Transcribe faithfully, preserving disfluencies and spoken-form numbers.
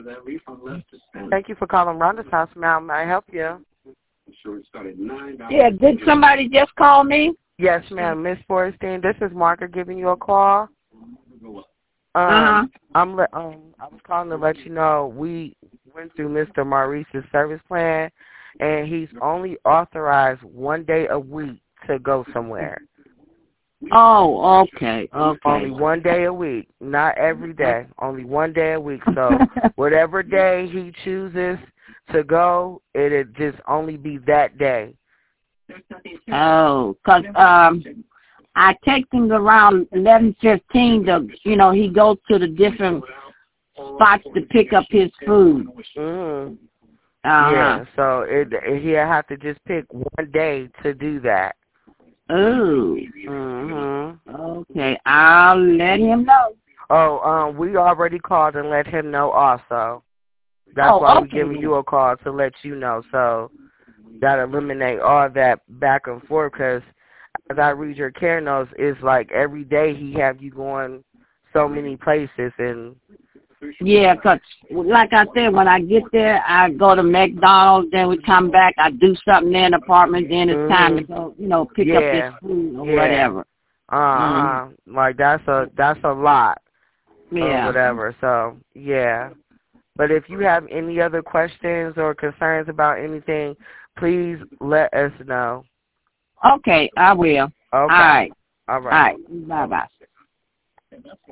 Thank you for calling Rhonda's house, ma'am. May I help you? Yeah, did somebody just call me? Yes, ma'am. Miss Forrestine, this is Margaret giving you a call. Um, Uh-huh. I'm le- um, I was calling to let you know we went through Mister Maurice's service plan, and he's only authorized one day a week to go somewhere. Oh, okay, okay. Only one day a week, not every day. Only one day a week. So whatever day he chooses to go, it'll just only be that day. Oh, 'cause um, I take him around eleven fifteen to, you know, he goes to the different spots to pick up his food. Mm-hmm. Uh-huh. Yeah, so it, he'll have to just pick one day to do that. Oh. Mm-hmm. Okay, I'll let him know. Oh, um, we already called and let him know also. That's Oh, why okay, we're giving then. you a call to let you know. So that eliminate all that back and forth, because as I read your care notes, it's like every day he have you going so many places. And Yeah, 'cause like I said, when I get there, I go to McDonald's, then we come back, I do something in the apartment, then it's mm-hmm. time to go, you know, pick yeah. up his food or yeah. whatever. Uh-huh. Mm-hmm. Like, that's a, that's a lot. Yeah. Or whatever. So, yeah. But if you have any other questions or concerns about anything, please let us know. Okay, I will. Okay. All right. All right. All right. Bye-bye.